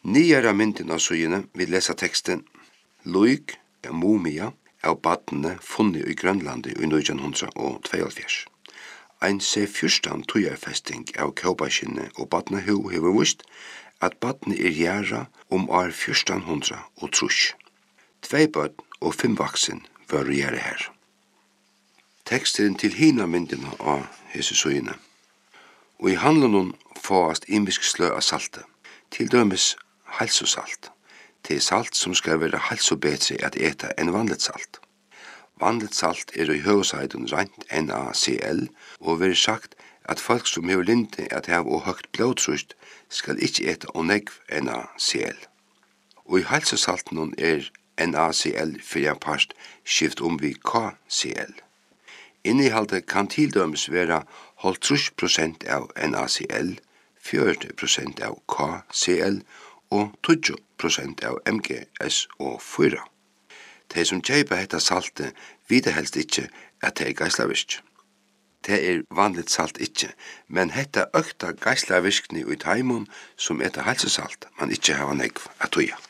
Nyere mynden av søgjene vil lese teksten Luik mumia av badene funnet i Grønlandet i 1972. Ein C14 tøyerfesting av kåpaskinne og badnehu hever vist at badene gjæra år 1400 og trus. 2 bød og 5 vaksen var gjære her. Teksten til hina myndina av hesesøyene. Og i handelen fåast imisk slø av salte, til dømes halsosalt. Det salt som skal være halsobetre at eta enn vanligt salt. Vanligt salt i høvesiden rent NaCl, og vil sagt at folk som hever linde at hev og høgt blodtrust skal ikkje eta onegv NaCl. Og i halsosalten NaCl fyrir en part skift vi KCl. Innihaldet kan tildømes være 30% av NaCl, 40% av KCl og 20% av MgSO4. De som kjeipa hetta salte vite helst ikkje at det geislavirk. Det vanligt salt ikkje, men hetta økta geislavirkni i taimon som halsesalt man ikkje hava negv at tuja.